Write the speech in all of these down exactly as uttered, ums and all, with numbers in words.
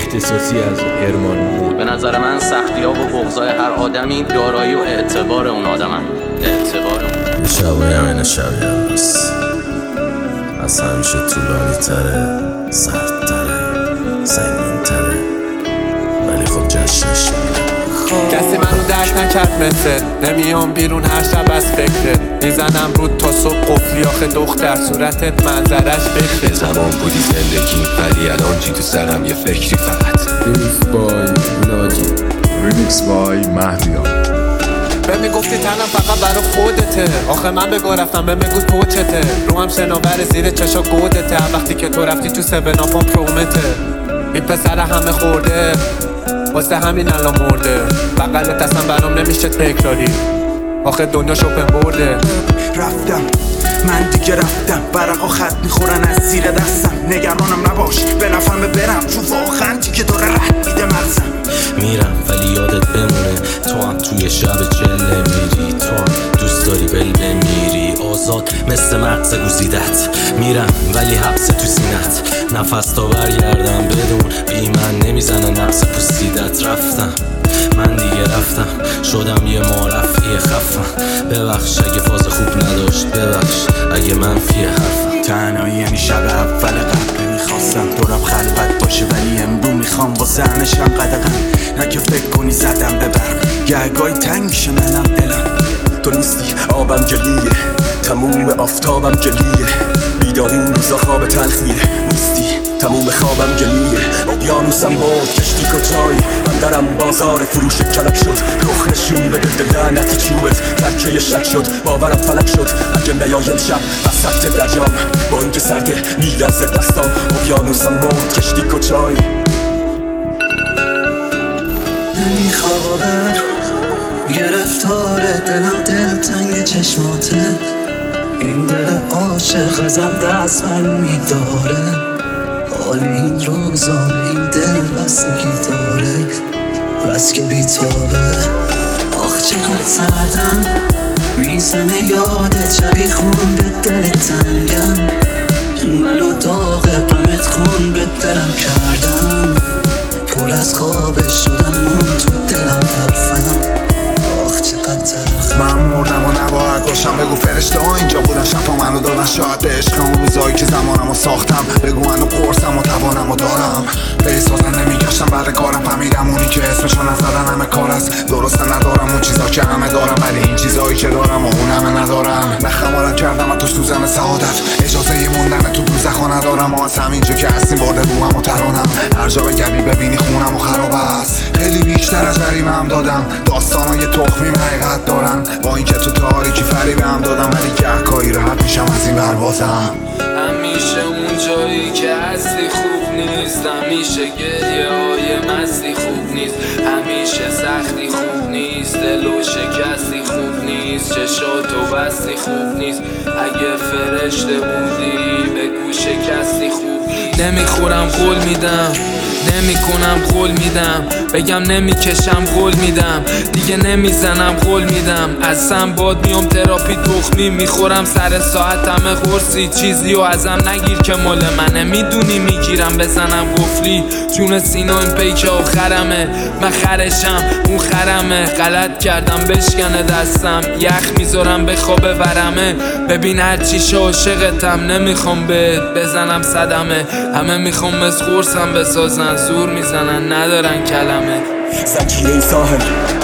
اختصاصی از هرمان بود. به نظر من سختی‌ها و بغضای هر آدمی دارایی و اعتبار اون آدمن. اعتبار اون یه شبایی هم اینه شبی هم نیست، از همیشه طولانی تره، سردتره، زنگین تره، ولی خب جشنش کسی منو درک نکرد مثل نمیام بیرون هر شب از فکرت میزنم رود تا صبح قفلی آخه دختر صورتت منظرش بکره. تمام بودی زندگی ولی الان جی تو سرم یه فکری فقط. ریمیکس بای ناجی. ریمیکس بای مهدیان. به میگفتی تنم فقط برا خودته، آخه من بگو رفتم به میگوز پوچته، رو هم شناور زیر چشا گودته، وقتی که تو رفتی تو سبن آفام پرومته. این پسر همه خورده واسه همین الان مرده، بقلت اصلا برام نمیشه تکراری، آخه دنیا شوپن برده. رفتم من دیگه رفتم، برقا خط میخورن از زیر دستم، نگرانم نباش به نفرم برم چون واقعا دیگه داره رد میده مغزم. میرم ولی یادت بمونه تو هم توی شب چله میری، تو هم دوست داری بل بمیری، آزاد مثل مغز گوزیدت. میرم ولی حبس تو سینت، نفس تا برگردم بدون بی من نمیزنه نفس پوسیدت. رفتم من دیگه رفتم، شدم یه معرفی خفم، ببخش اگه فاز خوب نداشت، ببخش اگه منفی حرفم. تنهایی یعنی شب اول قبل میخواستم دورم خلوت باشه، ولی امرو میخوام واسه همشم قدقم، نه که فکر کنی زدم به برق گهگاهی تنگ شه منم دلم. تو نیستی آبم جلیه، تموم آفتابم جلیه، بیداری اون روزا خواب تلخیه، نیستی تموم خوابم جلیه. اقیانوسم بود کشتی کجایی، من درم بازار فروش کلک شد، رخ نشون بده دل لعنتی چوبت ترکه شک شد، باورم فلک شد اگه بیایم شب وسط درجام، با اینکه سرده میلرزه دستام. اقیانوسم بود کشتی کجایی. نمیخوابم گرفتار دلم، دلتنگ چشماته، این دل عاشق ازم دست من میداره، حال این روزا به این دل بستگی داره، بس که بیتابه. آخ چقدر سردم میزنه یادت، شبی خون به دل تنگم، منو داغ غمت خون به دلم کردم، پر از خوابش شدم مون تو دلم تلفنم. آخ چقدر تلخ من مردم و نباید باشم، بگو فرشته ها اینجا بودن شفا منو دادن، شاید به عشق اون روزایی که زمانم رو ساختم، بگو منو قرصم و توانم و دارم، به سازن نمیگشتم بعد کارم، فهمیدم اونی که اسمشو نزدن همه کار است، درسته ندارم اون چیزا که همه دارم، ولی این چیزایی که دارم و اون همه ندارم. نخمارم کردم از توش سوزن سعادت، اجازه ی موندن تو دوزخا ندارم، و از همینجا که هستیم برده بومم و ترانم، هر جا بگردی ببینی خونم و خراب است، خیلی بیشتر از جریمه‌ام دادم، داستانای تخمی حقیقت دارن، با اینکه تو تاریکی فریبم دادم، ولی گهگاهی راحت میشم از این پروازم. همیشه اون جایی که هستی خوب نیست، همیشه گریه های مستی خوب نیست، همیشه سختی خوب نیست، دل و شکستی خوب نیست، چشاتو بستی خوب نیست، اگه فرشته بودی بگو شکستی خوب نیست. نمیخورم قول میدم، نمی کنم قول میدم، بگم نمیکشم قول میدم، دیگه نمیزنم قول میدم، از سم باد میام تراپی تخمی میخورم سر ساعت همه قرصی، چیزی و ازم نگیر که مال منه، میدونی میگیرم بزنم قفلی، جون سینا این پیک آخرمه، من خرشم اون خرمه، غلط کردم بشکنه دستم، یخ میذارم به خواب ورمه، ببین هرچی عاشقتم، نمیخوام بهت بزنم صدمه، همه میخوام از قرصم بسازن، زور میزنن ندارن کلمه. زنجیره این ساحل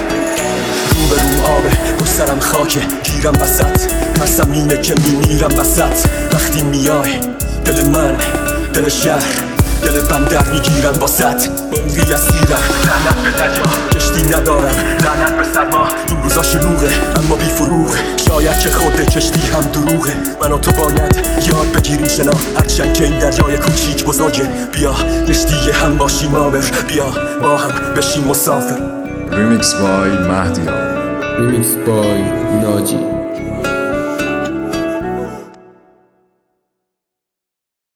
رو به روم آبه، پشت سرم خاکه گیرم وسط، ترسم اینه که میمیرم وسط، وقتی میای دل من دل شهر دل بندر میگیرن واسط، عمری اسیرم لعنت به دریا، کشتی ندارم لعنت به سرما، این روزا شلوغه اما بی فروغه، شاید که خود کشتی هم دروغه، من و تو باید یاد بگیریم شنا، هرچند که این دریای کوچیک بزرگه، بیا کشتی هم باشیم آبر، بیا ما هم بشیم مسافر. ریمیکس بای مهدیان. ریمیکس بای ناجی.